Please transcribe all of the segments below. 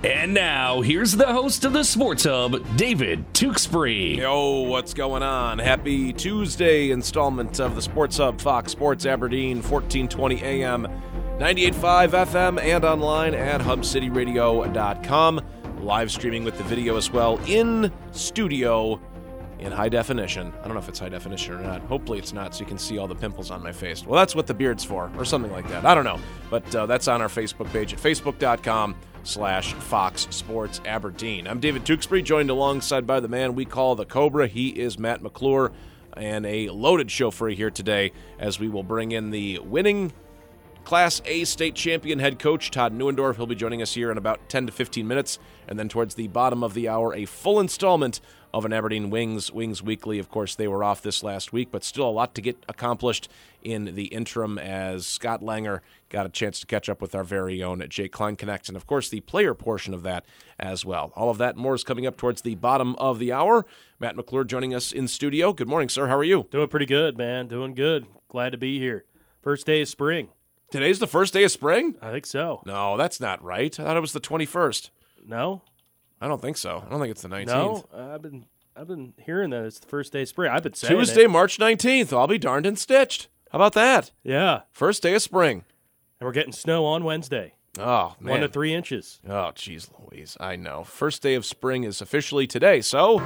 And now, here's the host of the Sports Hub, David Tewksbury. Yo, what's going on? Happy Tuesday installment of the Sports Hub, Fox Sports Aberdeen, 1420 AM, 98.5 FM, and online at hubcityradio.com. Live streaming with the video as well in studio in high definition. I don't know if it's high definition or not. Hopefully it's not, so you can see all the pimples on my face. Well, that's what the beard's for, or something like that. I don't know. But that's on our Facebook page at facebook.com/Fox Sports Aberdeen. I'm David Tewksbury, joined alongside by the man we call the Cobra. He is Matt McClure, and a loaded show for you here today as we will bring in the winning Class A state champion head coach Todd Neuendorf. He'll be joining us here in about 10 to 15 minutes. And then towards the bottom of the hour, a full installment of an Aberdeen Wings Weekly. Of course, they were off this last week, but still a lot to get accomplished in the interim as Scott Langer got a chance to catch up with our very own Jake Kleinknecht. And, of course, the player portion of that as well. All of that and more is coming up towards the bottom of the hour. Matt McClure joining us in studio. Good morning, sir. How are you? Doing pretty good, man. Doing good. Glad to be here. First day of spring. Today's the first day of spring? I think so. No, that's not right. I thought it was the 21st. No? I don't think so. I don't think it's the 19th. No, I've been hearing that it's the first day of spring. I've been saying Tuesday, March 19th. I'll be darned and stitched. How about that? Yeah. First day of spring. And we're getting snow on Wednesday. Oh, man. 1 to 3 inches. Oh, geez Louise. I know. First day of spring is officially today. So,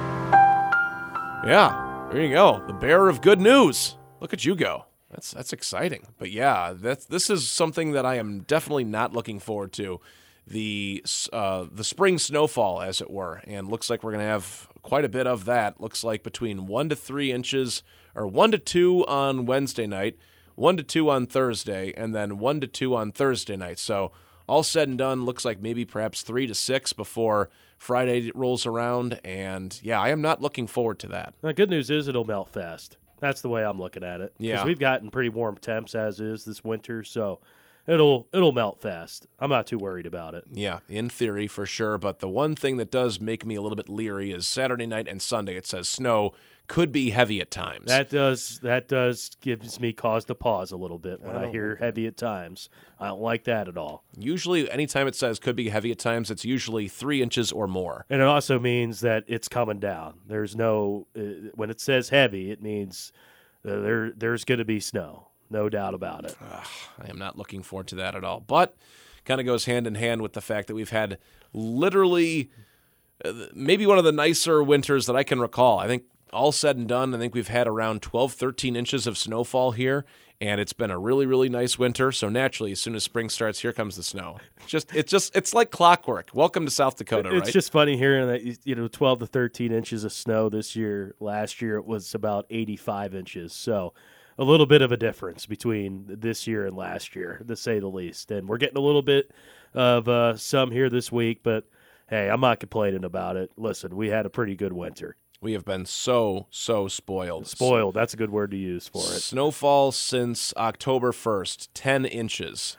yeah, there you go. The bearer of good news. Look at you go. That's exciting. But yeah, this is something that I am definitely not looking forward to. The spring snowfall, as it were, and looks like we're going to have quite a bit of that. Looks like between 1 to 3 inches, or 1 to 2 on Wednesday night, 1 to 2 on Thursday, and then 1 to 2 on Thursday night. So all said and done, looks like maybe perhaps 3 to 6 before Friday rolls around. And yeah, I am not looking forward to that. The good news is it'll melt fast. That's the way I'm looking at it. Yeah. Because we've gotten pretty warm temps as is this winter, so it'll melt fast. I'm not too worried about it. Yeah, in theory for sure. But the one thing that does make me a little bit leery is Saturday night and Sunday. It says snow could be heavy at times. That does gives me cause to pause a little bit when I hear heavy at times. I don't like that at all. Usually, anytime it says could be heavy at times, it's usually 3 inches or more. And it also means that it's coming down. There's no when it says heavy, it means there's going to be snow. No doubt about it. I am not looking forward to that at all. But kind of goes hand in hand with the fact that we've had literally maybe one of the nicer winters that I can recall. I think all said and done, I think we've had around 12, 13 inches of snowfall here, and it's been a really, really nice winter. So naturally, as soon as spring starts, here comes the snow. It's like clockwork. Welcome to South Dakota, right? It's just funny hearing that 12 to 13 inches of snow this year. Last year it was about 85 inches. So a little bit of a difference between this year and last year, to say the least. And we're getting a little bit of some here this week, but hey, I'm not complaining about it. Listen, we had a pretty good winter. We have been so spoiled. Spoiled, that's a good word to use for it. Snowfall since October 1st, 10 inches.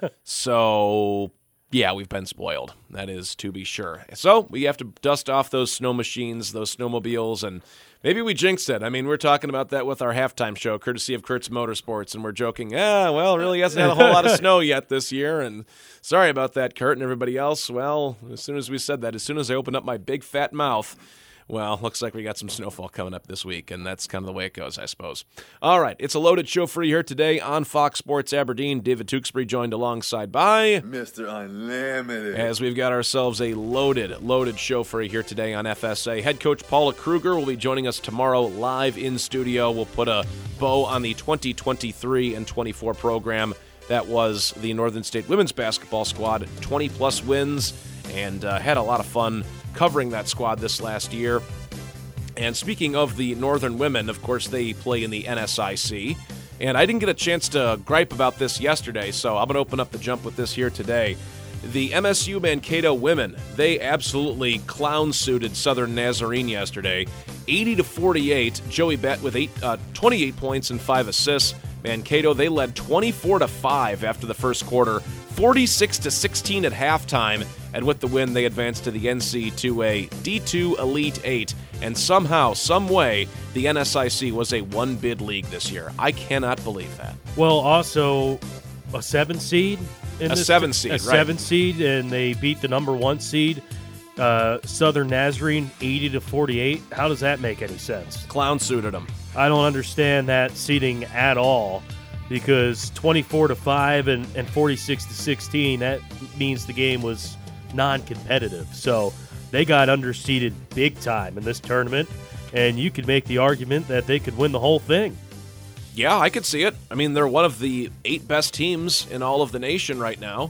So, yeah, we've been spoiled. That is to be sure. So, we have to dust off those snow machines, those snowmobiles, and maybe we jinxed it. I mean, we're talking about that with our halftime show, courtesy of Kurt's Motorsports, and we're joking, really hasn't had a whole lot of snow yet this year, and sorry about that, Kurt and everybody else. Well, as soon as we said that, as soon as I opened up my big fat mouth, well, looks like we got some snowfall coming up this week, and that's kind of the way it goes, I suppose. All right, it's a loaded show for you here today on Fox Sports Aberdeen. David Tewksbury joined alongside by Mr. Unlimited. As we've got ourselves a loaded show for you here today on FSA. Head coach Paula Kruger will be joining us tomorrow live in studio. We'll put a bow on the 2023 and 24 program. That was the Northern State women's basketball squad, 20-plus wins, and had a lot of fun covering that squad this last year. And speaking of the Northern women, of course, they play in the NSIC. And I didn't get a chance to gripe about this yesterday, so I'm going to open up the jump with this here today. The MSU Mankato women, they absolutely clown-suited Southern Nazarene yesterday. 80-48, Joey Bett with 28 points and 5 assists. Mankato, they led 24-5 after the first quarter, 46-16 at halftime, and with the win, they advanced to the NC2A D2 Elite 8. And somehow, some way, the NSIC was a one-bid league this year. I cannot believe that. Well, also a 7 seed in a this 7 seed, a right? 7 seed, and they beat the number 1 seed, Southern Nazarene, 80-48. How does that make any sense? Clown suited them. I don't understand that seeding at all, because 24-5 and 46-16, that means the game was non-competitive. So they got underseeded big time in this tournament, and you could make the argument that they could win the whole thing. Yeah, I could see it. I mean, they're one of the 8 best teams in all of the nation right now.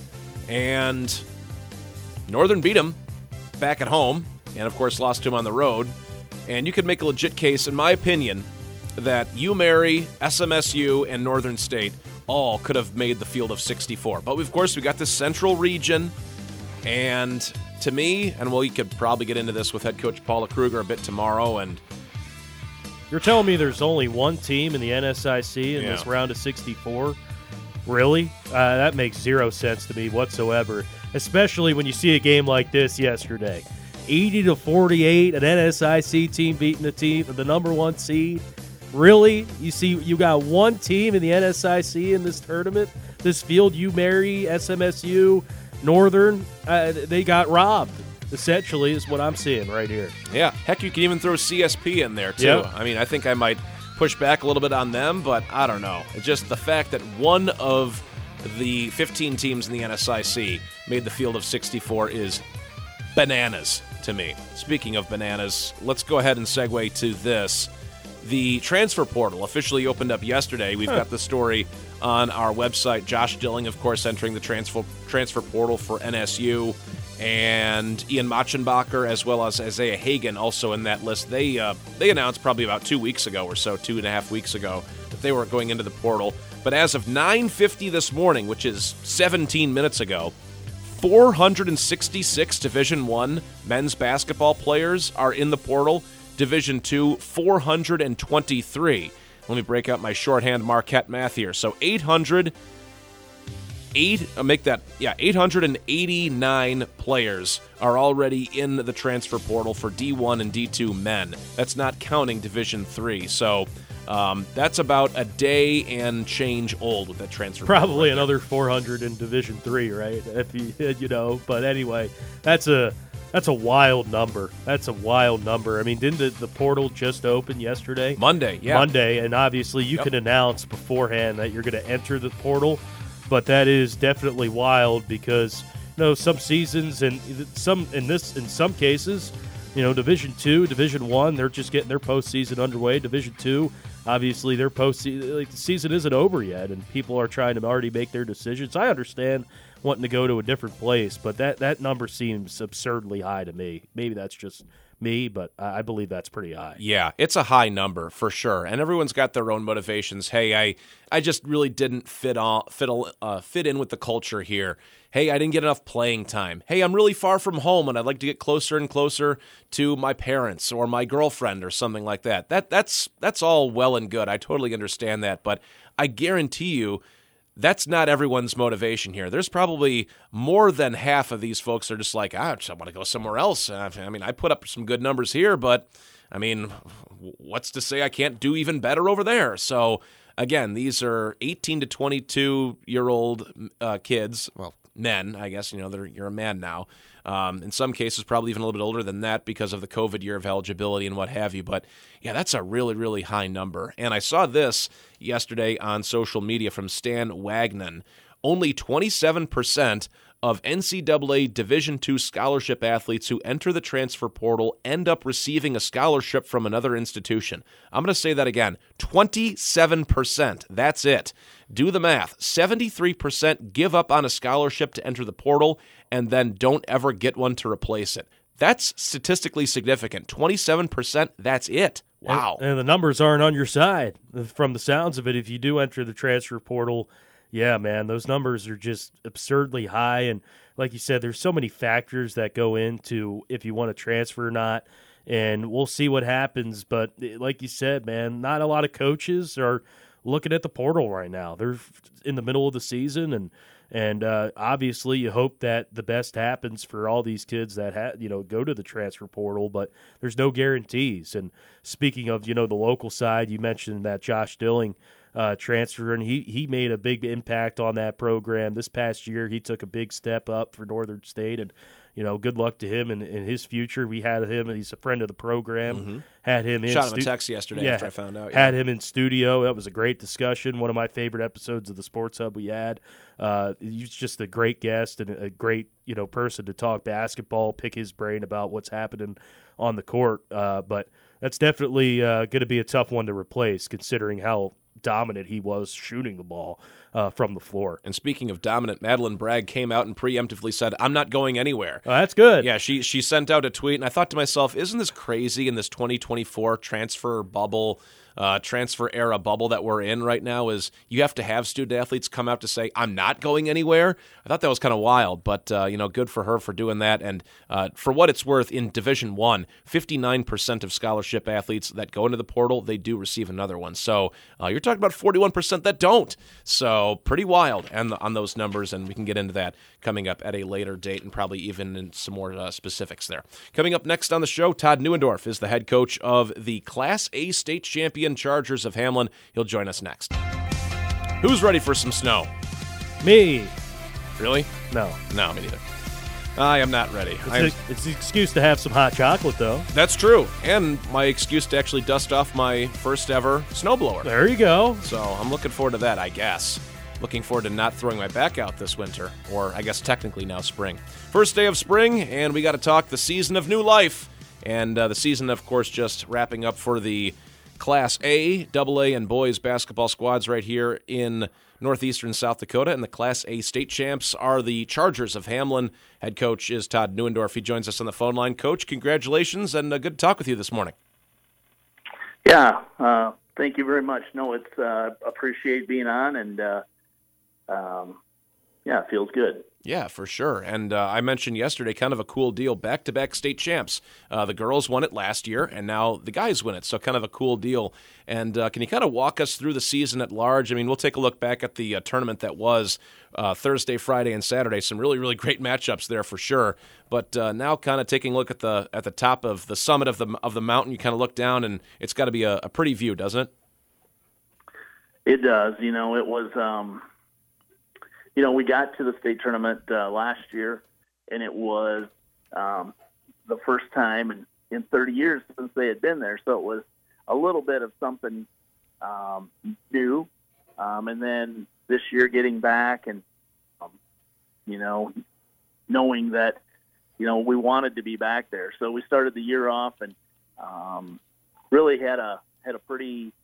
And Northern beat them back at home, and of course lost to them on the road. And you could make a legit case, in my opinion, that UMary, SMSU, and Northern State all could have made the field of 64. But of course, we got this central region, and to me, and we could probably get into this with head coach Paula Kruger a bit tomorrow, and You're telling me there's only one team in the NSIC in this round of 64? Really? That makes zero sense to me whatsoever, especially when you see a game like this yesterday. 80-48, an NSIC team beating the number 1 seed. Really? You got one team in the NSIC in this tournament? This field, UMary, SMSU, Northern, they got robbed. Essentially, is what I'm seeing right here. yeah, heck, you can even throw CSP in there, too. Yep. I mean, I think I might push back a little bit on them, but I don't know. It's just the fact that one of the 15 teams in the NSIC made the field of 64 is bananas to me. Speaking of bananas, let's go ahead and segue to this. The transfer portal officially opened up yesterday. We've got the story on our website. Josh Dilling, of course, entering the transfer portal for NSU. And Ian Machenbacher, as well as Isaiah Hagan, also in that list. They announced probably about 2 weeks ago or so, 2.5 weeks ago, that they were going into the portal. But as of 9:50 this morning, which is 17 minutes ago, 466 Division I men's basketball players are in the portal. Division II, 423. Let me break out my shorthand Marquette math here. So 889 players are already in the transfer portal for D1 and D2 men. That's not counting Division III. So that's about a day and change old with that transfer portal. Probably another 400 in Division III, right? If but anyway, that's a wild number. That's a wild number. I mean, didn't the portal just open yesterday? Monday, yeah. Monday, and obviously you can announce beforehand that you're going to enter the portal. But that is definitely wild because some seasons and some cases, Division II, Division I, they're just getting their postseason underway. Division II, obviously their postseason, the season isn't over yet, and people are trying to already make their decisions. I understand wanting to go to a different place, but that number seems absurdly high to me. Maybe that's just me, but I believe that's pretty high. Yeah, it's a high number for sure, and everyone's got their own motivations. Hey, I just really didn't fit in with the culture here. Hey, I didn't get enough playing time. Hey, I'm really far from home, and I'd like to get closer and closer to my parents or my girlfriend or something like that. That's all well and good. I totally understand that, but I guarantee you, that's not everyone's motivation here. There's probably more than half of these folks are just like, I want to go somewhere else. I mean, I put up some good numbers here, but, I mean, what's to say I can't do even better over there? So, again, these are 18 to 22-year-old kids, well, men, I guess. You're a man now. In some cases, probably even a little bit older than that because of the COVID year of eligibility and what have you. But, yeah, that's a really, really high number. And I saw this yesterday on social media from Stan Wagnon. Only 27% of NCAA Division II scholarship athletes who enter the transfer portal end up receiving a scholarship from another institution. I'm going to say that again. 27%. That's it. Do the math. 73% give up on a scholarship to enter the portal and then don't ever get one to replace it. That's statistically significant. 27%, that's it. Wow. And the numbers aren't on your side from the sounds of it. If you do enter the transfer portal, yeah, man, those numbers are just absurdly high. And like you said, there's so many factors that go into if you want to transfer or not. And we'll see what happens. But like you said, man, not a lot of coaches are looking at the portal right now. They're in the middle of the season, and obviously you hope that the best happens for all these kids that go to the transfer portal, but there's no guarantees. And speaking of the local side, you mentioned that Josh Dilling transfer, and he made a big impact on that program. This past year, he took a big step up for Northern State, and good luck to him in his future. We had him, and he's a friend of the program. Mm-hmm. Had him in. Shot him a text yesterday after I found out. Had him in studio. That was a great discussion. One of my favorite episodes of the Sports Hub we had. He's just a great guest and a great person to talk basketball, pick his brain about what's happening on the court. But that's definitely going to be a tough one to replace, considering how dominant he was shooting the ball from the floor. And speaking of dominant, Madeline Bragg came out and preemptively said, "I'm not going anywhere." Oh, that's good. Yeah, she sent out a tweet, and I thought to myself, isn't this crazy in this 2024 transfer era bubble that we're in right now, is you have to have student athletes come out to say, "I'm not going anywhere." I thought that was kind of wild, but good for her for doing that. And for what it's worth, in Division I, 59% of scholarship athletes that go into the portal, they do receive another one. So you're talking about 41% that don't. So pretty wild on those numbers, and we can get into that coming up at a later date and probably even in some more specifics there. Coming up next on the show, Todd Neuendorf is the head coach of the Class A state champion Chargers of Hamlin. He'll join us next. Who's ready for some snow? Me. Really? No, me neither. I am not ready. It's an excuse to have some hot chocolate, though. That's true, and my excuse to actually dust off my first ever snowblower. There you go. So I'm looking forward to that, I guess. Looking forward to not throwing my back out this winter, or I guess technically now spring. First day of spring, and we got to talk the season of new life. And the season, of course, just wrapping up for the Class A, AA, and boys basketball squads right here in northeastern South Dakota. And the Class A state champs are the Chargers of Hamlin. Head coach is Todd Neuendorf. He joins us on the phone line. Coach, congratulations, and good to talk with you this morning. Yeah, thank you very much. No, it's appreciate being on, and it feels good. Yeah, for sure. And I mentioned yesterday kind of a cool deal, back-to-back state champs. The girls won it last year, and now the guys win it, so kind of a cool deal. And can you kind of walk us through the season at large? I mean, we'll take a look back at the tournament that was Thursday, Friday, and Saturday. Some really, really great matchups there for sure. But now kind of taking a look at the top of the summit of the mountain, you kind of look down, and it's got to be a pretty view, doesn't it? It does. It was... we got to the state tournament last year, and it was the first time in 30 years since they had been there. So it was a little bit of something new. And then this year getting back and, knowing that, we wanted to be back there. So we started the year off and really had a pretty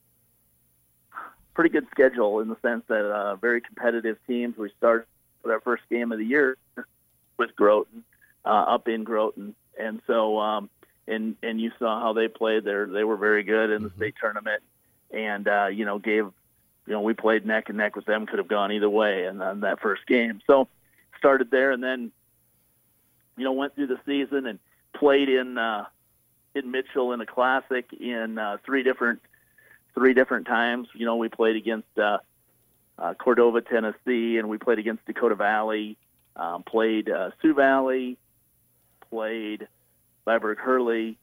good schedule in the sense that very competitive teams. We started with our first game of the year with Groton, up in Groton. And so, and you saw how they played there. They were very good in the state tournament and, we played neck and neck with them, could have gone either way in that first game. So started there and then, went through the season and played in Mitchell in a classic in three different times. We played against Cordova, Tennessee, and we played against Dakota Valley, played Sioux Valley, played Library Hurley.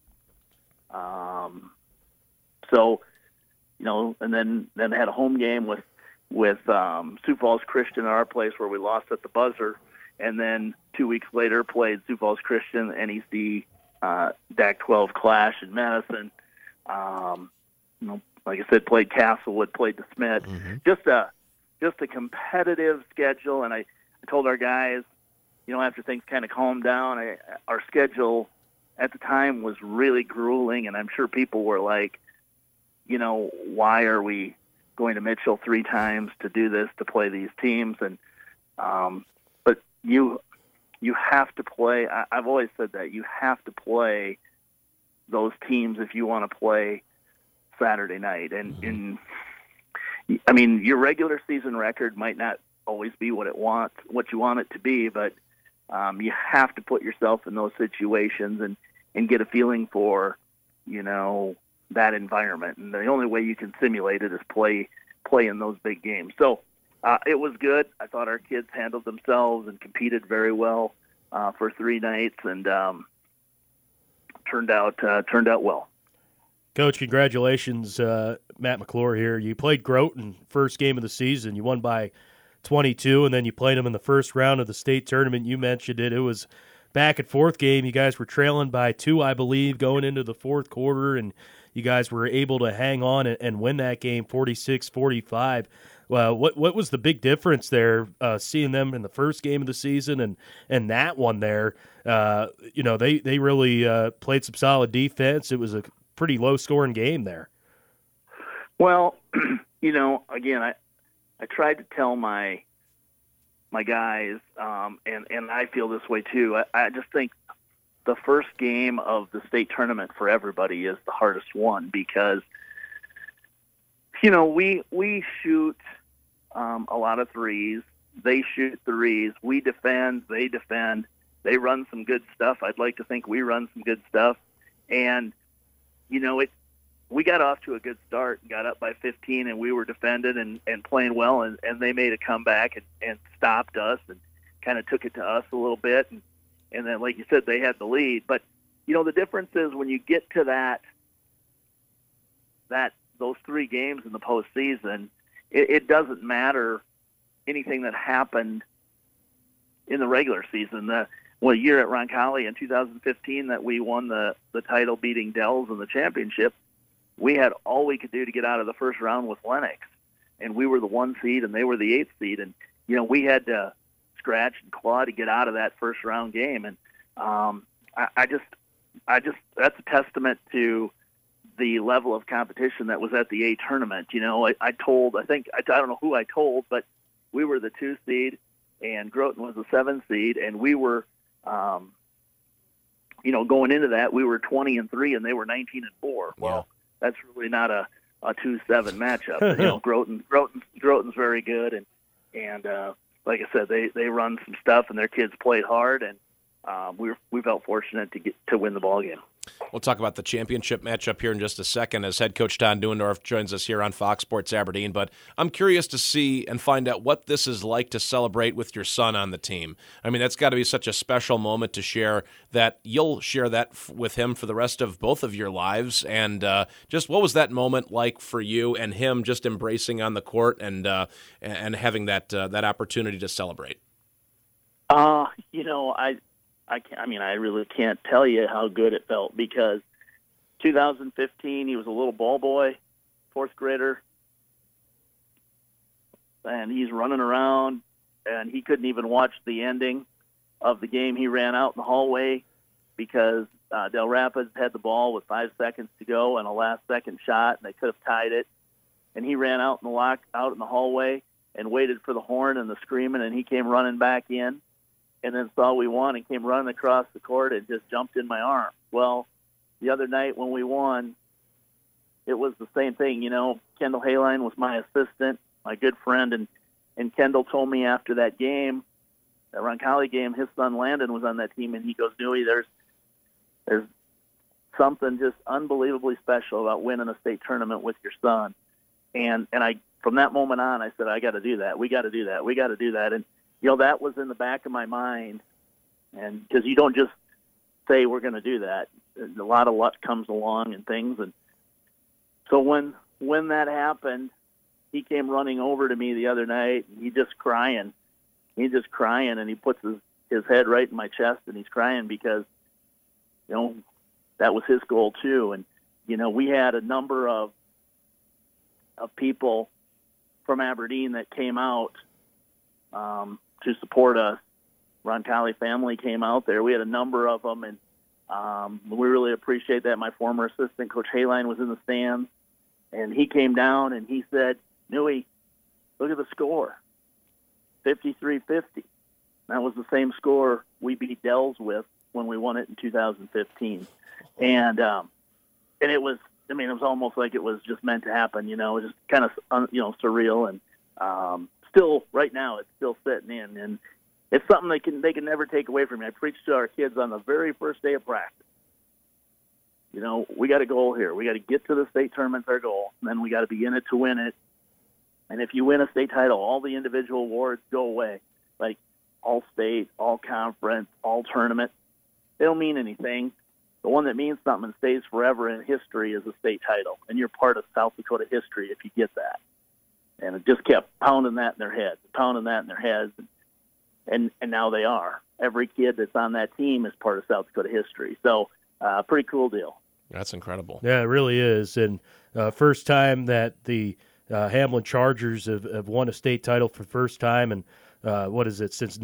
And then had a home game with Sioux Falls Christian at our place where we lost at the buzzer. And then 2 weeks later played Sioux Falls Christian, NEC DAC-12 Clash in Madison. Like I said, played Castlewood, played DeSmet. Just a competitive schedule. And I told our guys, after things kind of calmed down, our schedule at the time was really grueling, and I'm sure people were like, why are we going to Mitchell 3 times to do this, to play these teams? And but you have to play. I've always said that you have to play those teams if you want to play Saturday night. And your regular season record might not always be what you want it to be, but you have to put yourself in those situations and get a feeling for, that environment. And the only way you can simulate it is play in those big games. So it was good. I thought our kids handled themselves and competed very well for 3 nights, and turned out well. Coach, congratulations, Matt McClure here. You played Groton first game of the season. You won by 22, and then you played them in the first round of the state tournament. You mentioned it. It was back and forth game. You guys were trailing by 2, I believe, going into the fourth quarter, and you guys were able to hang on and win that game 46-45. What was the big difference there, seeing them in the first game of the season and that one there? They really played some solid defense. It was a pretty low-scoring game there. Well, again, I tried to tell my guys, and I feel this way too. I just think the first game of the state tournament for everybody is the hardest one because, we shoot a lot of threes. They shoot threes. We defend. They defend. They run some good stuff. I'd like to think we run some good stuff. And, we got off to a good start, got up by 15, and we were defended and playing well, and they made a comeback and stopped us and kind of took it to us a little bit. And then, like you said, they had the lead. But, the difference is when you get to those 3 games in the postseason, it doesn't matter anything that happened in the regular season. The year at Roncalli in 2015 that we won the title beating Dells in the championship, we had all we could do to get out of the first round with Lennox. And we were the 1 seed and they were the 8th seed. And, we had to scratch and claw to get out of that first round game. And I just that's a testament to the level of competition that was at the A tournament. I don't know who I told, but we were the 2 seed and Groton was the 7 seed, and we were, going into that, we were 20-3 and they were 19-4. Well, that's really not a 2-7 matchup. Groton's very good, and like I said, they run some stuff and their kids played hard, and we felt fortunate to win the ball game. We'll talk about the championship matchup here in just a second as head coach Todd Neuendorf joins us here on Fox Sports Aberdeen. But I'm curious to see and find out what this is like to celebrate with your son on the team. I mean, that's got to be such a special moment to share that you'll share that with him for the rest of both of your lives. And just what was that moment like for you and him just embracing on the court and having that opportunity to celebrate? I really can't tell you how good it felt because 2015, he was a little ball boy, 4th grader, and he's running around, and he couldn't even watch the ending of the game. He ran out in the hallway because Del Rapids had the ball with 5 seconds to go and a last-second shot, and they could have tied it. And he ran out in the hallway and waited for the horn and the screaming, and he came running back in. And then saw we won and came running across the court and just jumped in my arms. Well, the other night when we won, it was the same thing. Kendall Hayline was my assistant, my good friend, and Kendall told me after that game, that Roncalli game, his son Landon was on that team, and he goes, Newey, there's something just unbelievably special about winning a state tournament with your son. And I, from that moment on, I said, I got to do that. We got to do that. We got to do that. And that was in the back of my mind, and because you don't just say we're going to do that. A lot of luck comes along and things, and so when that happened, he came running over to me the other night, and he's just crying, and he puts his head right in my chest, and he's crying because that was his goal too, and we had a number of people from Aberdeen that came out to support us. Roncalli family came out there. We had a number of them, and we really appreciate that. My former assistant, Coach Hayline, was in the stands, and he came down and he said, Newey, look at the score, 53-50. That was the same score we beat Dells with when we won it in 2015. And it was, it was almost like it was just meant to happen, it was just kind of, surreal, and still right now it's still sitting in, and it's something they can never take away from me. I preached to our kids on the very first day of practice. We got a goal here. We got to get to the state tournament's our goal, and then we got to be in it to win it. And if you win a state title, all the individual awards go away, like all state, all conference, all tournament. They don't mean anything. the one that means something and stays forever in history is a state title, and you're part of South Dakota history if you get that. And it just kept pounding that in their heads, and now they are. Every kid that's on that team is part of South Dakota history. So, pretty cool deal. That's incredible. Yeah, it really is. And first time that the Hamlin Chargers have won a state title for the first time, and since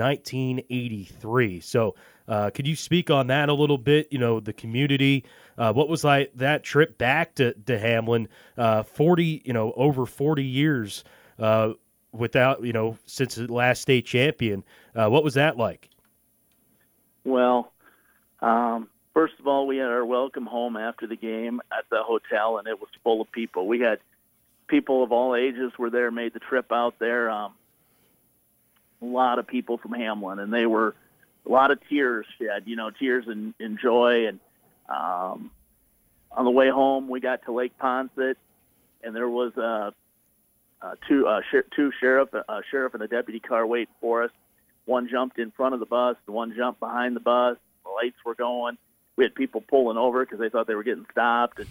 1983. So could you speak on that a little bit? The community, what was like that trip back to Hamlin, over 40 years without, since the last state champion. What was that like? Well, first of all, we had our welcome home after the game at the hotel, and it was full of people. We had people of all ages were there, made the trip out there. A lot of people from Hamlin, and they were a lot of tears shed, tears and joy. And on the way home, we got to Lake Ponset, and there was two sheriff and a deputy car waiting for us. One jumped in front of the bus, the one jumped behind the bus. The lights were going. We had people pulling over because they thought they were getting stopped.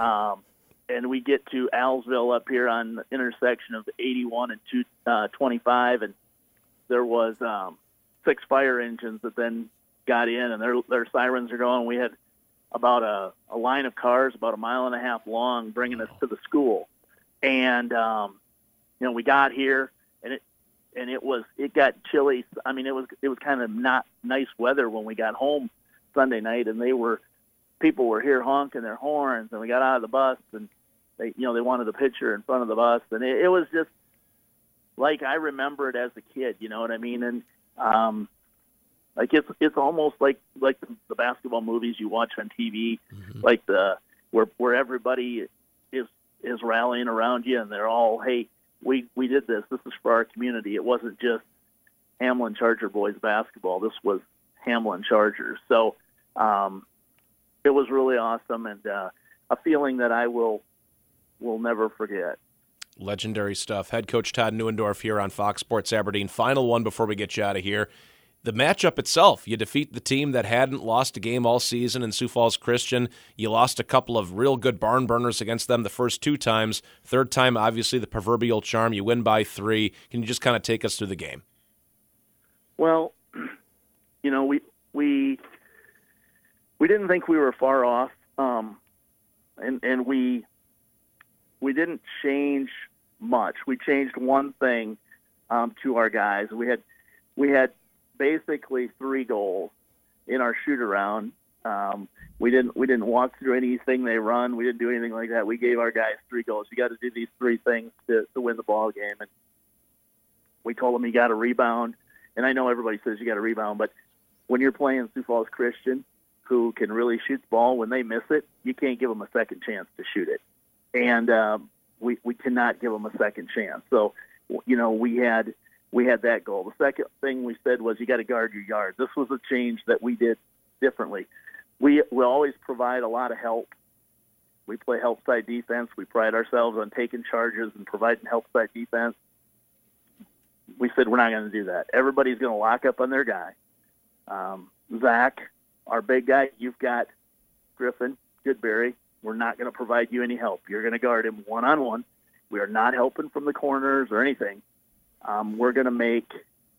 And we get to Allsville up here on the intersection of 81 and 225, and there was 6 fire engines that then got in, and their sirens are going. We had about a line of cars about 1.5 miles long bringing us to the school. And, we got here, and it got chilly. I mean, it was kind of not nice weather when we got home Sunday night, and people were here honking their horns, and we got out of the bus, and they wanted a picture in front of the bus, and it was just like I remember it as a kid, you know what I mean? And like it's almost like the basketball movies you watch on TV, mm-hmm. like where everybody is rallying around you, and they're all, hey, we did this. This is for our community. It wasn't just Hamlin Charger boys basketball. This was Hamlin Chargers. So it was really awesome, and a feeling that I will never forget. Legendary stuff. Head coach Todd Neuendorf here on Fox Sports Aberdeen. Final one before we get you out of here. The matchup itself, you defeat the team that hadn't lost a game all season in Sioux Falls Christian. You lost a couple of real good barn burners against them the first 2 times. Third time, obviously, the proverbial charm. You win by 3. Can you just kind of take us through the game? Well, we didn't think we were far off, and we didn't change much. We changed one thing to our guys. We had basically 3 goals in our shoot around. We didn't walk through anything they run. We didn't do anything like that. We gave our guys 3 goals. You got to do these 3 things to win the ball game. And we told them you got to rebound. And I know everybody says you got to rebound, but when you're playing Sioux Falls Christian, who can really shoot the ball, when they miss it, you can't give them a second chance to shoot it. And we cannot give them a second chance. So, we had that goal. The second thing we said was you got to guard your yard. This was a change that we did differently. We always provide a lot of help. We play help side defense. We pride ourselves on taking charges and providing help side defense. We said we're not going to do that. Everybody's going to lock up on their guy. Zach, our big guy, you've got Griffin, Goodberry. We're not going to provide you any help. You're going to guard him one-on-one. We are not helping from the corners or anything. We're going to make,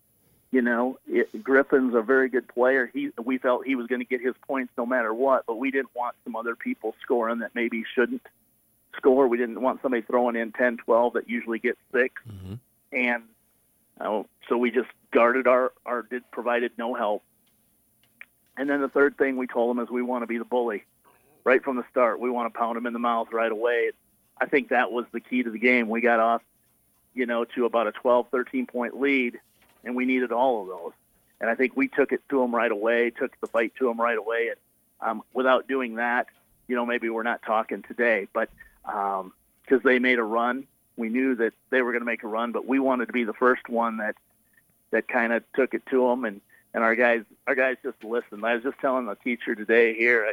Griffin's a very good player. We felt he was going to get his points no matter what, but we didn't want some other people scoring that maybe shouldn't score. We didn't want somebody throwing in 10, 12 that usually gets 6. Mm-hmm. And so we just guarded provided no help. And then the third thing we told them is we want to be the bully. Right from the start, we want to pound them in the mouth right away. I think that was the key to the game. We got off, to about a 12, 13-point lead, and we needed all of those. And I think we took it to them right away, took the fight to them right away. And without doing that, maybe we're not talking today. But because they made a run, we knew that they were going to make a run, but we wanted to be the first one that kind of took it to them. And our guys just listened. I was just telling the teacher today here,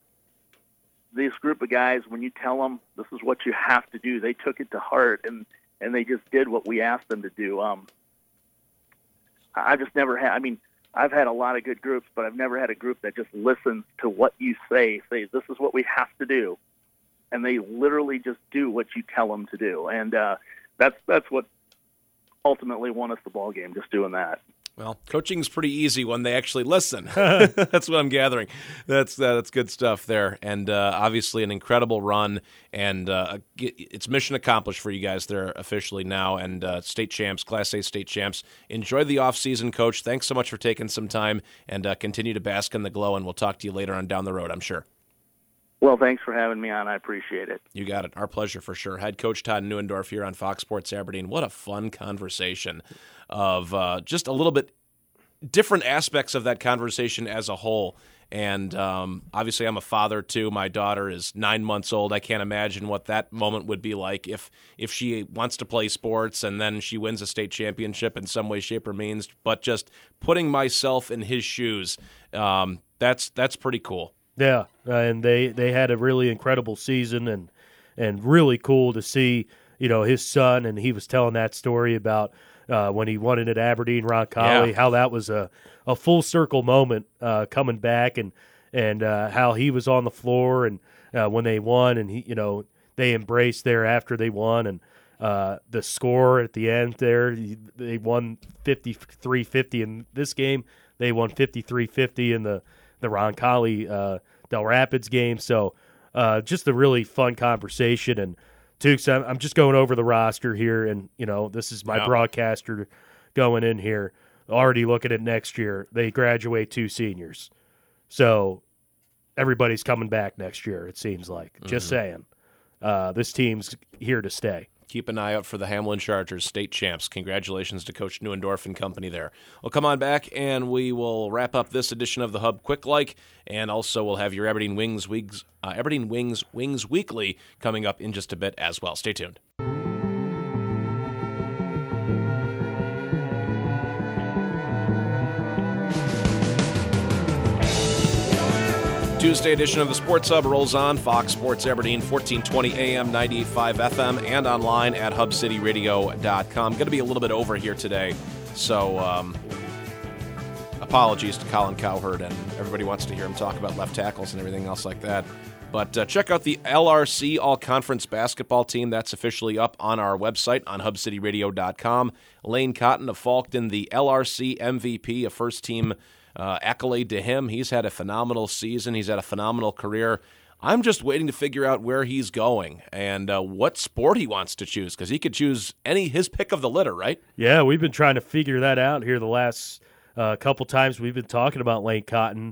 this group of guys, when you tell them this is what you have to do, they took it to heart and they just did what we asked them to do. I just never had. I mean, I've had a lot of good groups, but I've never had a group that just listens to what you say, this is what we have to do, and they literally just do what you tell them to do. And that's what ultimately won us the ball game, just doing that. Well, coaching's pretty easy when they actually listen. That's what I'm gathering. That's good stuff there. And obviously an incredible run, and it's mission accomplished for you guys. They're officially now and state champs, Class A state champs. Enjoy the offseason, Coach. Thanks so much for taking some time, and continue to bask in the glow, and we'll talk to you later on down the road, I'm sure. Well, thanks for having me on. I appreciate it. You got it. Our pleasure for sure. Head Coach Todd Neuendorf here on Fox Sports Aberdeen. What a fun conversation of just a little bit different aspects of that conversation as a whole. And obviously I'm a father too. My daughter is 9 months old. I can't imagine what that moment would be like if she wants to play sports and then she wins a state championship in some way, shape, or means. But just putting myself in his shoes, that's pretty cool. Yeah, and they had a really incredible season, and really cool to see, his son, and he was telling that story about when he won it at Aberdeen Roncalli, how that was a full circle moment coming back, and how he was on the floor and when they won, and they embraced there after they won, and the score at the end there, they won 53-50 in this game. They won 53-50 in the Roncalli Del Rapids game. So just a really fun conversation. And Tukes, I'm just going over the roster here, and this is my broadcaster going in here, already looking at next year. They graduate 2 seniors, so everybody's coming back next year, it seems like. Just saying, this team's here to stay. Keep an eye out for the Hamlin Chargers, state champs. Congratulations to Coach Neuendorf and company there. We'll come on back, and we will wrap up this edition of the Hub Quick Like, and also we'll have your Aberdeen Wings Weekly coming up in just a bit as well. Stay tuned. Tuesday edition of the Sports Hub rolls on. Fox Sports Aberdeen, 1420 AM, 98.5 FM, and online at hubcityradio.com. Going to be a little bit over here today, so apologies to Colin Cowherd, and everybody wants to hear him talk about left tackles and everything else like that. But check out the LRC All-Conference Basketball team. That's officially up on our website on hubcityradio.com. Lane Cotton of Falkton, the LRC MVP, a first-team accolade to him. He's had a phenomenal season. He's had a phenomenal career. I'm just waiting to figure out where he's going and what sport he wants to choose, because he could choose his pick of the litter, right? Yeah, we've been trying to figure that out here the last couple times we've been talking about Lane Cotton.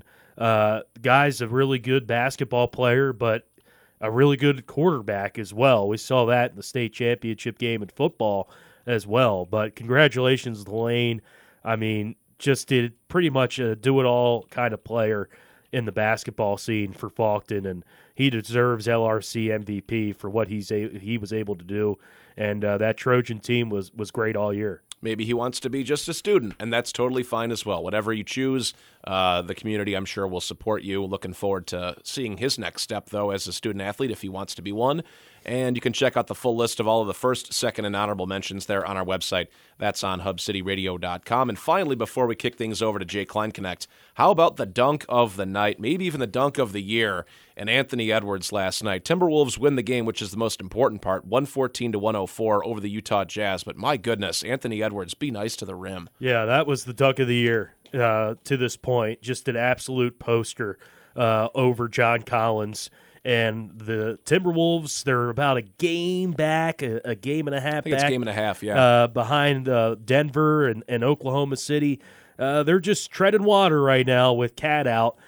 Guy's a really good basketball player, but a really good quarterback as well. We saw that in the state championship game in football as well. But congratulations to Lane. I mean, just did pretty much a do-it-all kind of player in the basketball scene for Falkton, and he deserves LRC MVP for what he was able to do. And that Trojan team was great all year. Maybe he wants to be just a student, and that's totally fine as well. Whatever you choose, the community, I'm sure, will support you. Looking forward to seeing his next step, though, as a student-athlete, if he wants to be one. And you can check out the full list of all of the first, second, and honorable mentions there on our website. That's on hubcityradio.com. And finally, before we kick things over to Jay Kleinknecht, how about the dunk of the night, maybe even the dunk of the year, and Anthony Edwards last night? Timberwolves win the game, which is the most important part, 114-104 over the Utah Jazz. But my goodness, Anthony Edwards, be nice to the rim. Yeah, that was the dunk of the year to this point. Just an absolute poster over John Collins. And the Timberwolves, they're about a game back, a game and a half back. I think it's a game and a half, yeah. Behind Denver and Oklahoma City. They're just treading water right now with Cat out.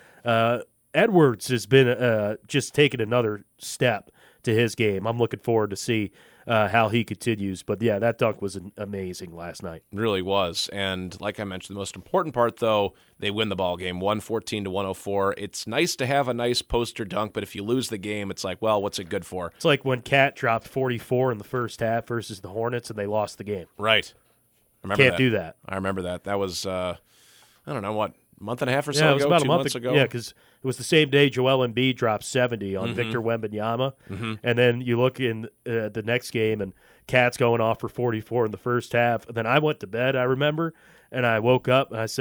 Edwards has been just taking another step to his game. I'm looking forward to see how he continues. But, yeah, that dunk was amazing last night. It really was. And like I mentioned, the most important part, though, they win the ball game, 114-104. It's nice to have a nice poster dunk, but if you lose the game, it's like, well, what's it good for? It's like when Cat dropped 44 in the first half versus the Hornets, and they lost the game. Right. Can't do that. I remember that. That was, I don't know, what, a month and a half or so ago? It was about 2 months ago? Yeah, because it was the same day Joel Embiid dropped 70 on Victor Wembanyama. And then you look in the next game, and Cat's going off for 44 in the first half. And then I went to bed, I remember, and I woke up, and I said,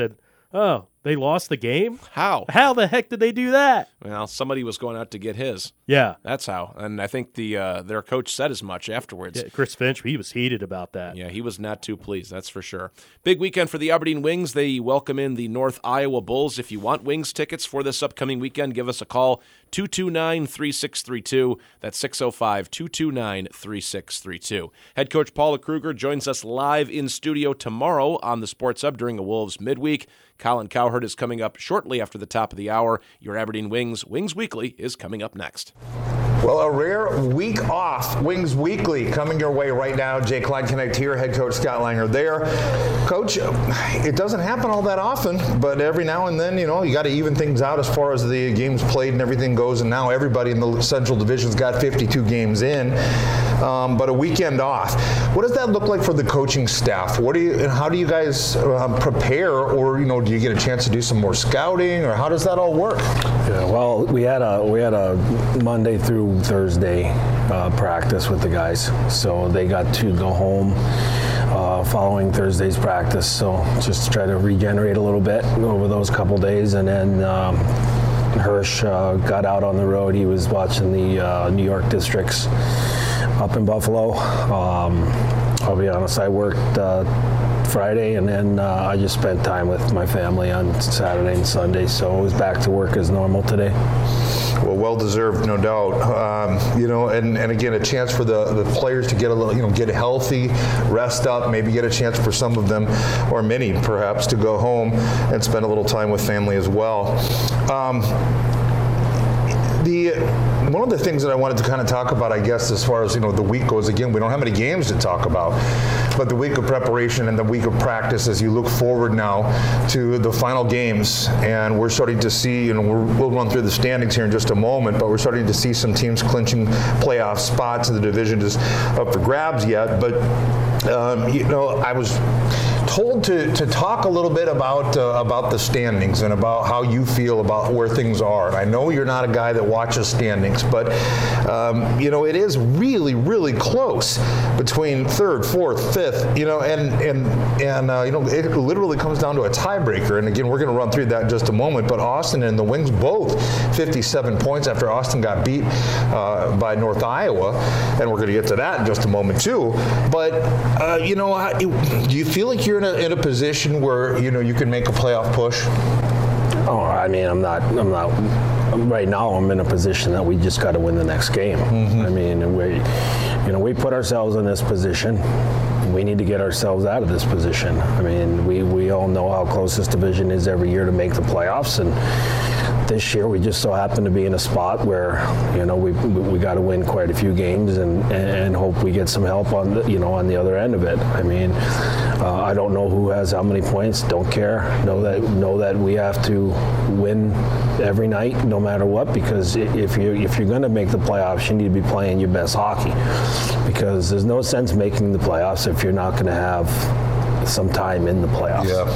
Oh, they lost the game? How? How the heck did they do that? Well, somebody was going out to get his. Yeah. That's how. And I think their coach said as much afterwards. Yeah, Chris Finch, he was heated about that. Yeah, he was not too pleased, that's for sure. Big weekend for the Aberdeen Wings. They welcome in the North Iowa Bulls. If you want Wings tickets for this upcoming weekend, give us a call, 229-3632. That's 605-229-3632. Head coach Paula Kruger joins us live in studio tomorrow on the Sports Hub during a Wolves midweek. Colin Cowherd is coming up shortly after the top of the hour. Your Aberdeen Wings Weekly is coming up next. Well, a rare week off. Wings Weekly coming your way right now. Jay Clyde Connect here, head coach Scott Langer there. Coach, it doesn't happen all that often, but every now and then, you got to even things out as far as the games played and everything goes, and now everybody in the Central Division's got 52 games in, but a weekend off. What does that look like for the coaching staff? How do you guys prepare, or, do you get a chance to do some more scouting, or how does that all work? Yeah, well, we had a Monday through Thursday practice with the guys, so they got to go home following Thursday's practice, so just to try to regenerate a little bit over those couple days. And then Hirsch got out on the road. He was watching the New York districts up in Buffalo. I'll be honest, I worked Friday, and then I just spent time with my family on Saturday and Sunday, so I was back to work as normal today. Well deserved, no doubt. And again, a chance for the players to get a little, get healthy, rest up, maybe get a chance for some of them, or many perhaps, to go home and spend a little time with family as well. One of the things that I wanted to kind of talk about, I guess, as far as the week goes, again, we don't have many games to talk about, but the week of preparation and the week of practice as you look forward now to the final games, and we're starting to see, we'll run through the standings here in just a moment, but we're starting to see some teams clinching playoff spots, and the division is up for grabs yet. But I was told to talk a little bit about the standings and about how you feel about where things are. I know you're not a guy that watches standings, but it is really, really close between third, fourth, fifth. It literally comes down to a tiebreaker. And again, we're going to run through that in just a moment. But Austin and the Wings both 57 points after Austin got beat by North Iowa, and we're going to get to that in just a moment too. But do you feel like you're in a position where you can make a playoff push? Oh, I mean, I'm not. Right now, I'm in a position that we just got to win the next game. Mm-hmm. I mean, we put ourselves in this position. We need to get ourselves out of this position. I mean, we all know how close this division is every year to make the playoffs, and this year we just so happen to be in a spot where we got to win quite a few games and hope we get some help on the other end of it. I mean, I don't know who has how many points. Don't care. Know that we have to win every night, no matter what. Because if you're going to make the playoffs, you need to be playing your best hockey. Because there's no sense making the playoffs if you're not going to have some time in the playoffs. Yeah.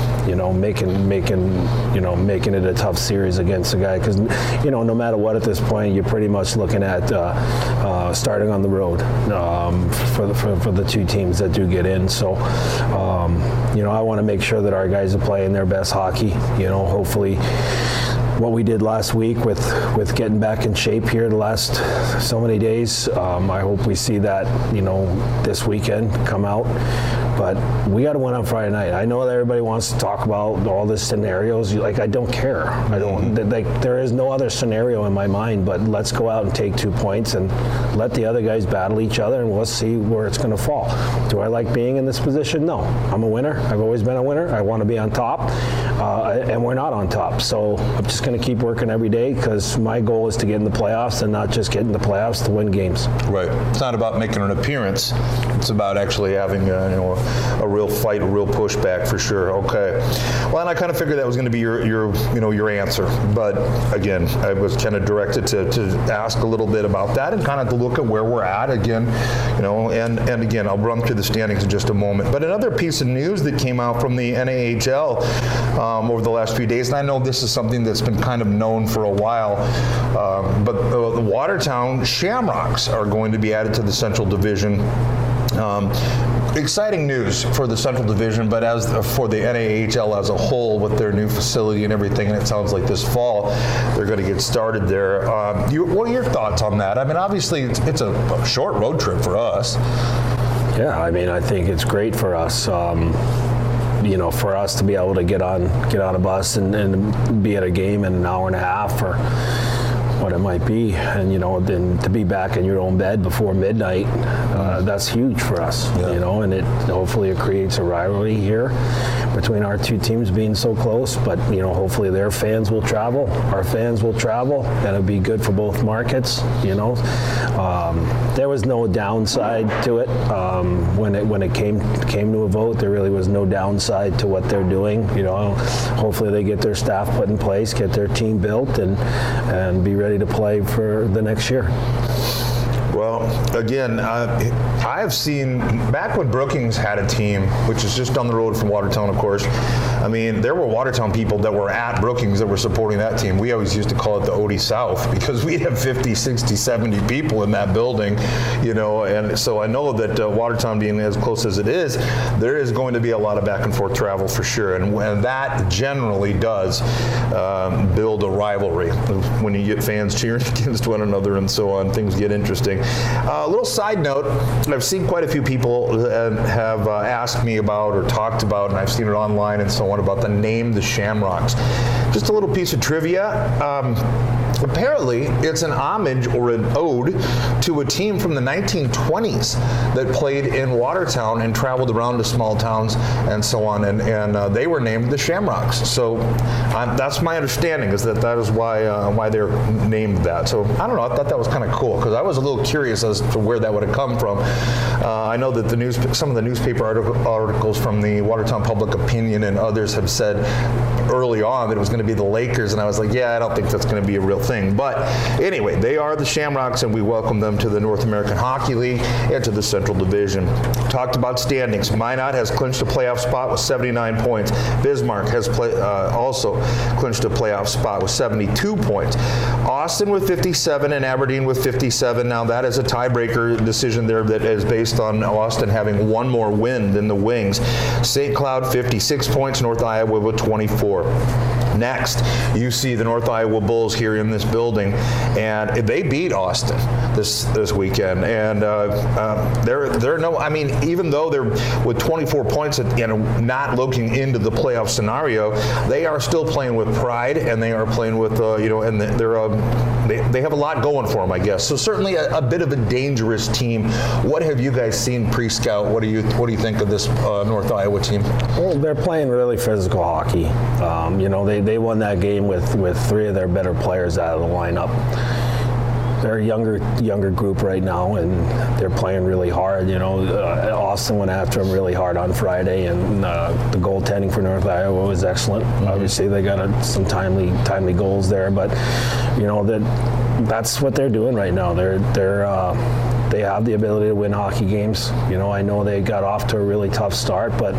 Making it a tough series against a guy, because no matter what at this point, you're pretty much looking at starting on the road for the two teams that do get in. So I want to make sure that our guys are playing their best hockey. Hopefully what we did last week with getting back in shape here the last so many days, I hope we see that this weekend come out. But we got to win on Friday night. I know that everybody wants to talk about all the scenarios. I don't care. I don't. There is no other scenario in my mind. But let's go out and take 2 points and let the other guys battle each other, and we'll see where it's going to fall. Do I like being in this position? No. I'm a winner. I've always been a winner. I want to be on top, and we're not on top. So I'm just going to keep working every day, because my goal is to get in the playoffs, and not just get in the playoffs to win games. Right. It's not about making an appearance. It's about actually having a real fight, a real pushback for sure. Okay. Well, and I kind of figured that was going to be your answer. But again, I was kind of directed to ask a little bit about that and kind of to look at where we're at again, and again, I'll run through the standings in just a moment. But another piece of news that came out from the NAHL over the last few days, and I know this is something that's been kind of known for a while, but the Watertown Shamrocks are going to be added to the Central Division. exciting news for the Central Division, but as for the NAHL as a whole with their new facility and everything, and it sounds like this fall they're going to get started there. What are your thoughts on that? I mean, obviously it's a short road trip for us. Yeah, I mean, I think it's great for us. For us to be able to get on a bus and be at a game in an hour and a half or what it might be, and then to be back in your own bed before midnight, that's huge for us. Yeah. And hopefully it creates a rivalry here between our two teams being so close. But hopefully their fans will travel, our fans will travel, and it'll be good for both markets. There was no downside to it when it came to a vote. There really was no downside to what they're doing. Hopefully they get their staff put in place, get their team built, and be ready to play for the next year. Well, again, I have seen back when Brookings had a team, which is just down the road from Watertown, of course. I mean, there were Watertown people that were at Brookings that were supporting that team. We always used to call it the Odie South because we'd have 50, 60, 70 people in that building, and so I know that Watertown being as close as it is, there is going to be a lot of back and forth travel for sure, and that generally does build a rivalry. When you get fans cheering against one another and so on, things get interesting. A little side note, I've seen quite a few people have asked me about or talked about, and I've seen it online and so on, about the name the Shamrocks. Just a little piece of trivia. Apparently, it's an homage or an ode to a team from the 1920s that played in Watertown and traveled around to small towns and so on, and they were named the Shamrocks. So that's my understanding, is that is why they're named that. So I don't know, I thought that was kind of cool, because I was a little curious as to where that would have come from. I know that some of the newspaper articles from the Watertown Public Opinion and others have said early on that it was going to be the Lakers, and I was like, yeah, I don't think that's going to be a real thing. But anyway, they are the Shamrocks, and we welcome them to the North American Hockey League and to the Central Division. Talked about standings. Minot has clinched a playoff spot with 79 points. Bismarck has also clinched a playoff spot with 72 points. Austin with 57 and Aberdeen with 57. Now that is a tiebreaker decision there that is based on Austin having one more win than the Wings. St. Cloud 56 points, North Iowa with 24. Next, you see the North Iowa Bulls here in this building, and they beat Austin this weekend. And they're no, I mean, even though they're with 24 points and not looking into the playoff scenario, they are still playing with pride, and they are playing with and they have a lot going for them, I guess. So certainly a bit of a dangerous team. What have you guys seen pre-scout? What do you think of this North Iowa team? Well, they're playing really physical hockey. They won that game with three of their better players out of the lineup. They're a younger group right now, and they're playing really hard. Austin went after them really hard on Friday, and the goaltending for North Iowa was excellent. Mm-hmm. Obviously, they got some timely goals there, but that's what they're doing right now. They have the ability to win hockey games. I know they got off to a really tough start, but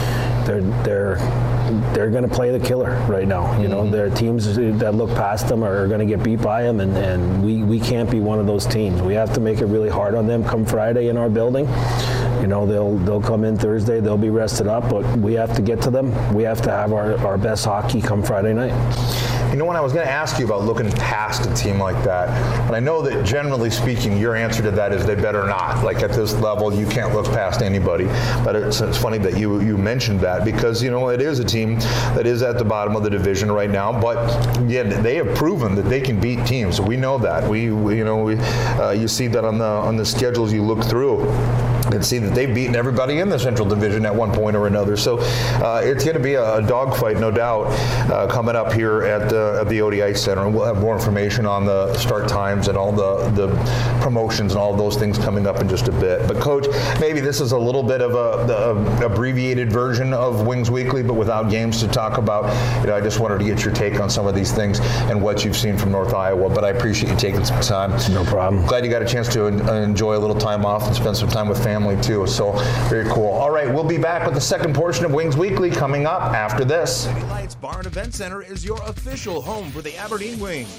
they're going to play the killer right now. Mm-hmm. There are teams that look past them are going to get beat by them, and we can't be one of those teams. We have to make it really hard on them come Friday in our building. They'll come in Thursday, they'll be rested up, but we have to get to them. We have to have our best hockey come Friday night. When I was going to ask you about looking past a team like that, and I know that generally speaking, your answer to that is they better not. Like at this level, you can't look past anybody. But it's funny that you mentioned that, because it is a team that is at the bottom of the division right now. But again, they have proven that they can beat teams. So we know that. You see that on the schedules you look through. And see that they've beaten everybody in the Central Division at one point or another. So it's going to be a dogfight, no doubt, coming up here at the ODI Center. And we'll have more information on the start times and all the promotions and all those things coming up in just a bit. But Coach, maybe this is a little bit of the abbreviated version of Wings Weekly, but without games to talk about. I just wanted to get your take on some of these things and what you've seen from North Iowa. But I appreciate you taking some time. No problem. Glad you got a chance to enjoy a little time off and spend some time with family too, so very cool. All right, we'll be back with the second portion of Wings Weekly coming up after this. City Lights Bar and Event Center is your official home for the Aberdeen Wings.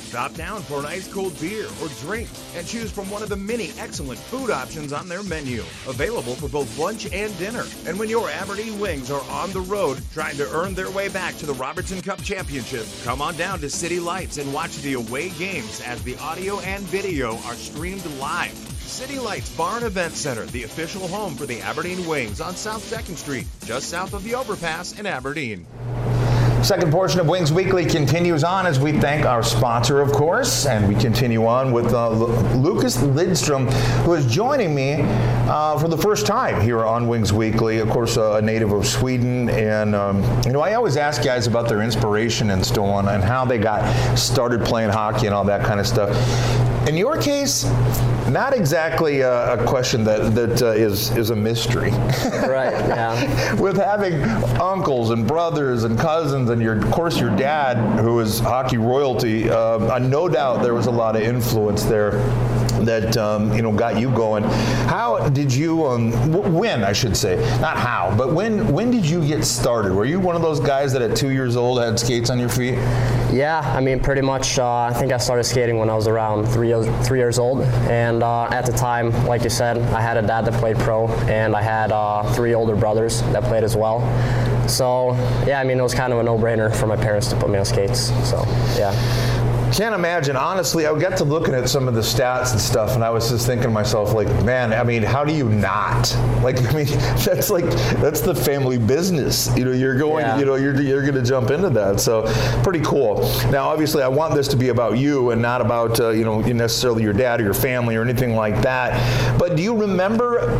Stop down for an ice-cold beer or drink and choose from one of the many excellent food options on their menu, available for both lunch and dinner. And when your Aberdeen Wings are on the road trying to earn their way back to the Robertson Cup Championship, come on down to City Lights and watch the away games as the audio and video are streamed live. City Lights Bar and Event Center, the official home for the Aberdeen Wings on South 2nd Street, just south of the overpass in Aberdeen. Second portion of Wings Weekly continues on as we thank our sponsor, of course, and we continue on with Lucas Lidstrom, who is joining me for the first time here on Wings Weekly. Of course, a native of Sweden, and I always ask guys about their inspiration and so on, and how they got started playing hockey and all that kind of stuff. In your case, not exactly a question that is a mystery. Right, yeah. With having uncles and brothers and cousins and of course your dad, who is hockey royalty, no doubt there was a lot of influence there that got you going. How did you, when I should say, not how, but when did you get started? Were you one of those guys that at 2 years old had skates on your feet? Yeah, I mean, pretty much. I think I started skating when I was around 3 years old, and at the time, like you said, I had a dad that played pro, and I had 3 older brothers that played as well. So yeah, I mean, it was kind of a no-brainer for my parents to put me on skates. So yeah. Can't imagine. Honestly, I got to looking at some of the stats and stuff, and I was just thinking to myself, like, man, I mean, how do you not? Like, I mean, that's the family business. You're going, yeah. You're going to jump into that. So, pretty cool. Now, obviously, I want this to be about you and not about necessarily your dad or your family or anything like that. But do you remember,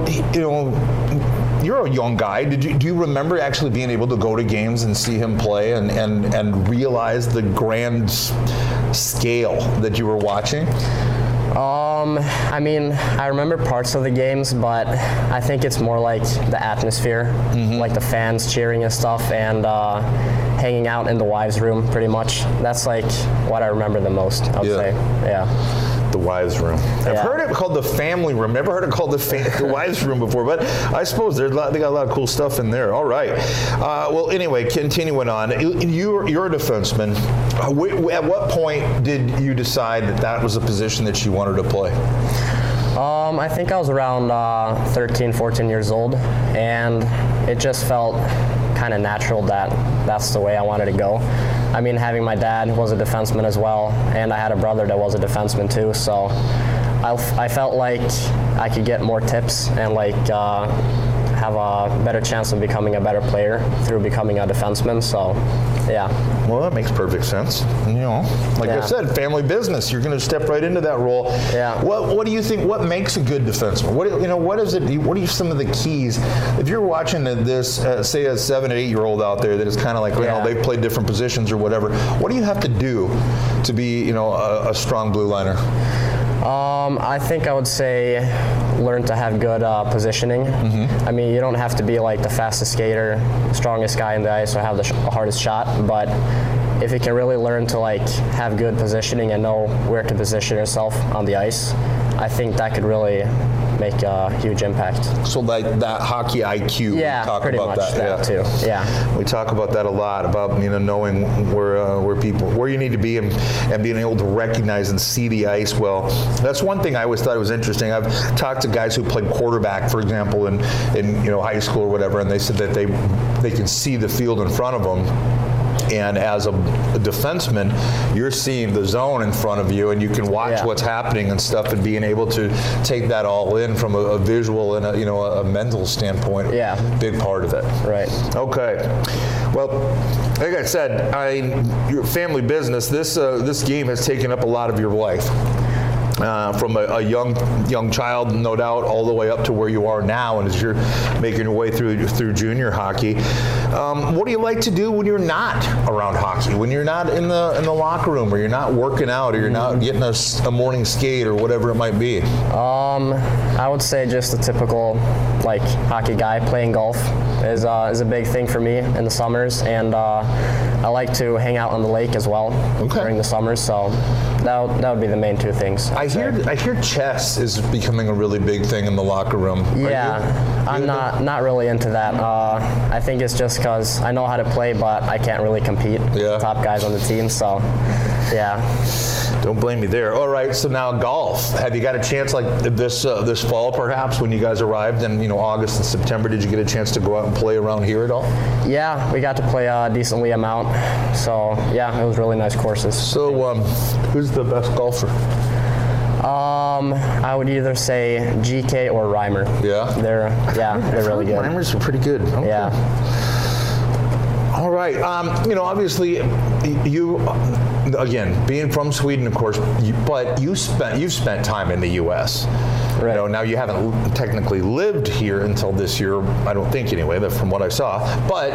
you're a young guy. Do you remember actually being able to go to games and see him play and realize the grand scale that you were watching? I mean, I remember parts of the games, but I think it's more like the atmosphere, like the fans cheering and stuff, and hanging out in the wives' room, pretty much. That's like what I remember the most, I would say. Yeah. The wives' room. I've heard it called the family room. Never heard it called the wives' room before, but I suppose they got a lot of cool stuff in there. All right. Well, anyway, continuing on. You're a defenseman. At what point did you decide that was a position that you wanted to play? I think I was around 13, 14 years old, and it just felt kind of natural that that's the way I wanted to go. I mean, having my dad was a defenseman as well, and I had a brother that was a defenseman too, so I felt like I could get more tips and have a better chance of becoming a better player through becoming a defenseman. So yeah. Well, that makes perfect sense. I said, family business. You're going to step right into that role. Yeah. What do you think? What makes a good defenseman? What is it? What are some of the keys? If you're watching this, say a 7 or 8 year old out there that is kind of like, they've played different positions or whatever. What do you have to do to be, a strong blue liner? I think I would say learn to have good positioning. I mean, you don't have to be like the fastest skater, strongest guy in the ice, or have the hardest shot, but if you can really learn to have good positioning and know where to position yourself on the ice, I think that could really make a huge impact. So that hockey IQ, yeah, we talk pretty about much that too. Yeah, we talk about that a lot, about knowing where you need to be and being able to recognize and see the ice well. That's one thing I always thought was interesting. I've talked to guys who played quarterback, for example, in high school or whatever, and they said that they can see the field in front of them. And as a defenseman, you're seeing the zone in front of you, and you can watch what's happening and stuff, and being able to take that all in from a visual and a mental standpoint. Yeah, big part of it. Right. Okay. Well, like I said, your family business. This game has taken up a lot of your life. From a young child, no doubt, all the way up to where you are now, and as you're making your way through junior hockey. What do you like to do when you're not around hockey? When you're not in the locker room, or you're not working out, or you're not getting a morning skate, or whatever it might be? I would say just a typical hockey guy, playing golf. is a big thing for me in the summers, and I like to hang out on the lake as well during the summers. So that would be the main two things. I hear chess is becoming a really big thing in the locker room. I'm not really into that. I think it's just because I know how to play, but I can't really compete with the top guys on the team. So, yeah. Don't blame me there. All right, so now golf. Have you got a chance like this fall, perhaps, when you guys arrived in August and September? Did you get a chance to go out and play around here at all? Yeah, we got to play a decently amount. So yeah, it was really nice courses. So who's the best golfer? I would either say GK or Reimer. Yeah? They're really good. Reimers are pretty good. Okay. Yeah. All right. Obviously, you, again, being from Sweden, of course, but you've spent time in the U.S. Right. Now you haven't technically lived here until this year, I don't think anyway, from what I saw. But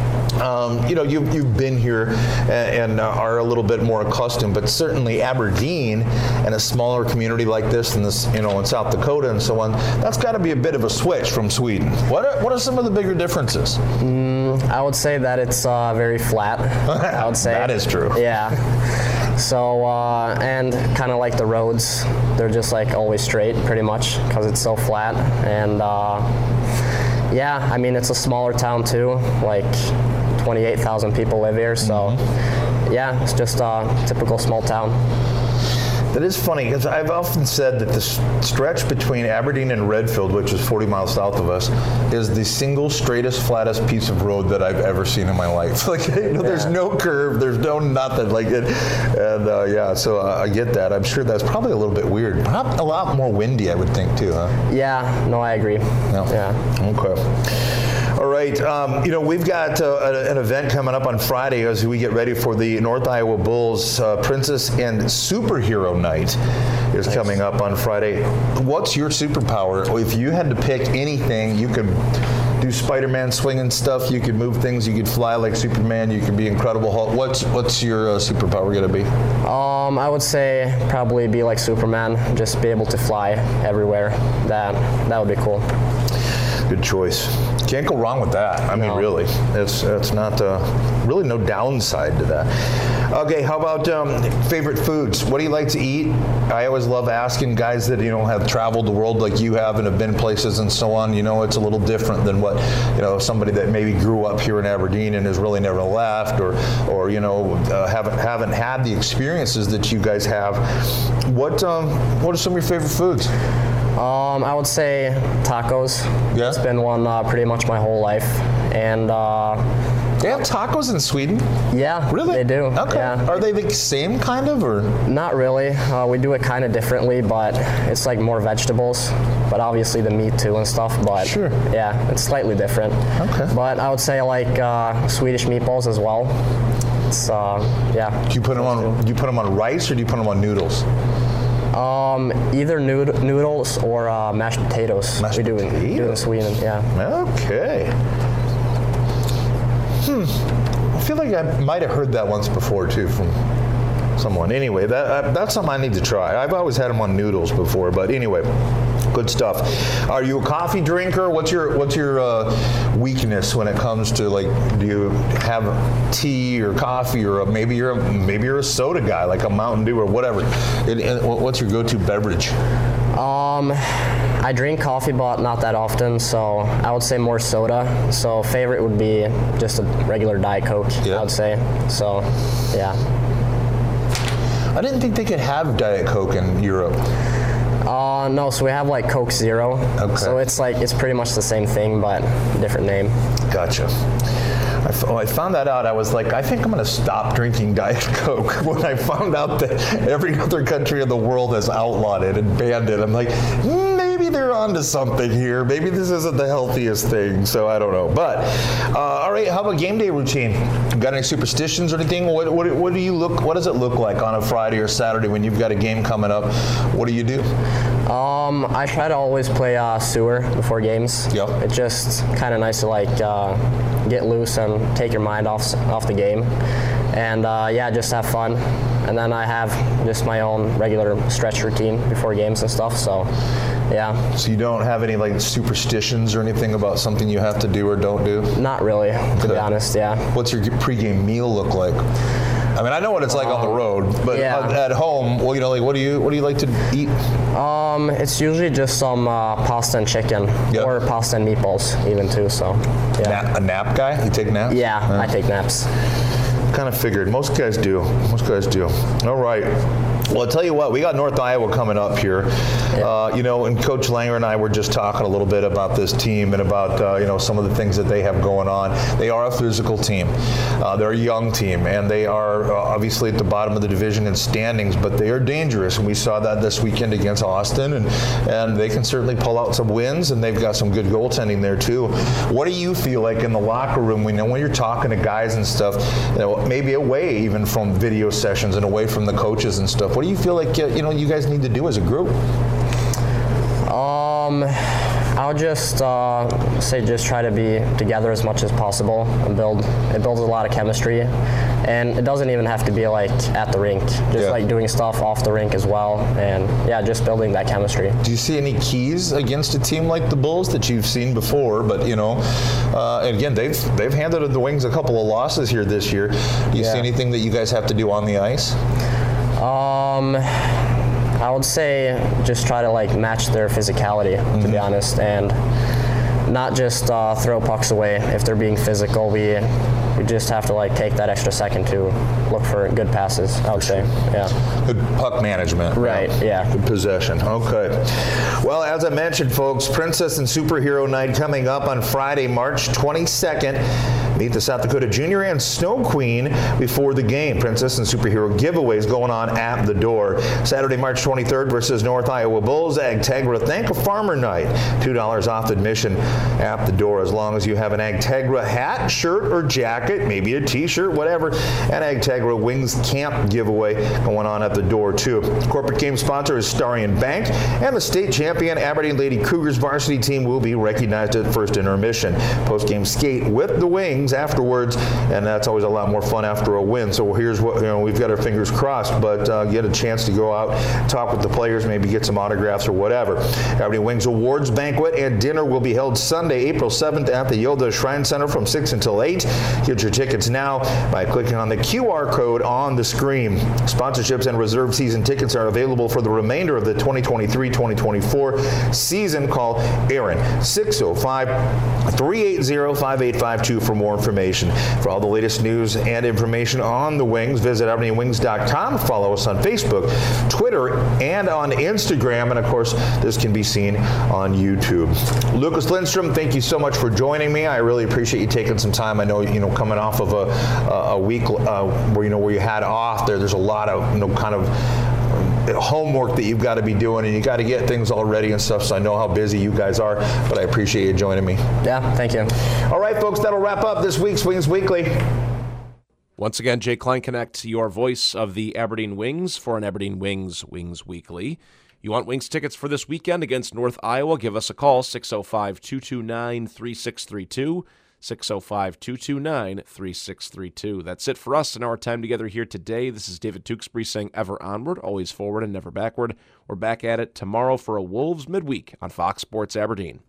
you've been here and are a little bit more accustomed, but certainly Aberdeen and a smaller community like this in South Dakota and so on, that's got to be a bit of a switch from Sweden. What are some of the bigger differences? I would say that it's very flat. I would say that is true. Yeah. So and kind of like the roads, they're just like always straight, pretty much, because it's so flat. And yeah, I mean, it's a smaller town too, like 28,000 people live here, so yeah, it's just a typical small town. That is funny, because I've often said that the stretch between Aberdeen and Redfield, which is 40 miles south of us, is the single straightest, flattest piece of road that I've ever seen in my life. There's no curve, there's no nothing like it, and so I get that. I'm sure that's probably a little bit weird. Probably a lot more windy, I would think, too, huh? Yeah, no, I agree. No. Yeah. Okay. All right, we've got an event coming up on Friday as we get ready for the North Iowa Bulls Princess and Superhero Night is coming up on Friday. What's your superpower? If you had to pick anything, you could do Spider-Man swinging stuff, you could move things, you could fly like Superman, you could be Incredible Hulk. What's your superpower going to be? I would say probably be like Superman, just be able to fly everywhere. That would be cool. Good choice. Can't go wrong with that. I mean, really, it's not really no downside to that. Okay, how about favorite foods? What do you like to eat? I always love asking guys that have traveled the world like you have and have been places and so on. It's a little different than what somebody that maybe grew up here in Aberdeen and has really never left, or haven't had the experiences that you guys have. What are some of your favorite foods? I would say tacos. Yeah. It's been one pretty much my whole life. And they have tacos in Sweden? Yeah, really? They do. Okay. Yeah. Are they the same kind of, or? Not really. We do it kind of differently, but it's like more vegetables, but obviously the meat too and stuff. But sure. Yeah, it's slightly different. Okay. But I would say I like Swedish meatballs as well. It's yeah. Do you put them on rice, or do you put them on noodles? Either noodles or mashed potatoes. We do in Sweden, yeah. Okay. I feel like I might have heard that once before too from someone. Anyway, that's something I need to try. I've always had them on noodles before, but anyway, good stuff. Are you a coffee drinker? What's your weakness when it comes to, like, do you have tea or coffee, or maybe you're a soda guy, like a Mountain Dew or whatever? What's your go-to beverage? I drink coffee, but not that often, so I would say more soda. So favorite would be just a regular Diet Coke, I would say. So, yeah. I didn't think they could have Diet Coke in Europe. No, so we have like Coke Zero. Okay. So it's pretty much the same thing, but different name. Gotcha. I found that out. I was like, I think I'm going to stop drinking Diet Coke when I found out that every other country in the world has outlawed it and banned it. I'm like, maybe they're onto something here. Maybe this isn't the healthiest thing, so I don't know. But, all right, how about game day routine? Got any superstitions or anything? What does it look like on a Friday or Saturday when you've got a game coming up? What do you do? I try to always play sewer before games. Yep. It's just kind of nice to like get loose and take your mind off the game, and yeah, just have fun. And then I have just my own regular stretch routine before games and stuff. So, yeah. So you don't have any like superstitions or anything about something you have to do or don't do? Not really, to be honest, yeah. What's your pregame meal look like? I mean, I know what it's like on the road, but at home, well, like what do you like to eat? It's usually just some pasta and chicken, or pasta and meatballs even too. So, yeah. A nap guy? You take naps? Yeah, I take naps. Kind of figured. Most guys do. All right. Well, I'll tell you what, we got North Iowa coming up here. And Coach Langer and I were just talking a little bit about this team and about, some of the things that they have going on. They are a physical team. They're a young team, and they are obviously at the bottom of the division in standings, but they are dangerous, and we saw that this weekend against Austin, and they can certainly pull out some wins, and they've got some good goaltending there, too. What do you feel like in the locker room? We know when you're talking to guys and stuff, maybe away even from video sessions and away from the coaches and stuff. What do you feel like you guys need to do as a group? I'll just say just try to be together as much as possible and it builds a lot of chemistry, and it doesn't even have to be like at the rink, just like doing stuff off the rink as well, and just building that chemistry. Do you see any keys against a team like the Bulls that you've seen before, but and again they've handed the Wings a couple of losses here this year. Do you see anything that you guys have to do on the ice? I would say just try to match their physicality, to be honest, and not just throw pucks away. If they're being physical, we just have to take that extra second to look for good passes, I would say. Yeah. Good puck management. Right, yeah. Good possession. Okay. Well, as I mentioned, folks, Princess and Superhero Night coming up on Friday, March 22nd. Meet the South Dakota Junior and Snow Queen before the game. Princess and Superhero giveaways going on at the door. Saturday, March 23rd versus North Iowa Bulls. Agtegra Thank a Farmer Night. $2 off admission at the door as long as you have an Agtegra hat, shirt, or jacket, maybe a t-shirt, whatever. And Agtegra Wings Camp giveaway going on at the door too. Corporate game sponsor is Starion Bank, and the state champion Aberdeen Lady Cougars varsity team will be recognized at first intermission. Post-game skate with the Wings afterwards, and that's always a lot more fun after a win. So here's what we've got our fingers crossed, but get a chance to go out, talk with the players, maybe get some autographs or whatever. Aberdeen Wings Awards Banquet and Dinner will be held Sunday, April 7th at the Yilda Shrine Center from 6 until 8. Get your tickets now by clicking on the QR code on the screen. Sponsorships and reserved season tickets are available for the remainder of the 2023-2024 season. Call Aaron 605-380-5852 for more information. For all the latest news and information on the Wings, visit AberdeenWings.com. Follow us on Facebook, Twitter, and on Instagram. And of course, this can be seen on YouTube. Lucas Lindstrom, thank you so much for joining me. I really appreciate you taking some time. I know, coming off of a week where you had off there's a lot of, kind of homework that you've got to be doing, and you got to get things all ready and stuff, so I know how busy you guys are, but I appreciate you joining me. Yeah, thank you. All right, folks, that'll wrap up this week's Wings Weekly. Once again, Jay Kleinknecht, your voice of the Aberdeen Wings for an Aberdeen Wings Weekly. You want Wings tickets for this weekend against North Iowa? Give us a call, 605-229-3632. 605-229-3632. That's it for us in our time together here today. This is David Tewksbury saying ever onward, always forward, and never backward. We're back at it tomorrow for a Wolves midweek on Fox Sports Aberdeen.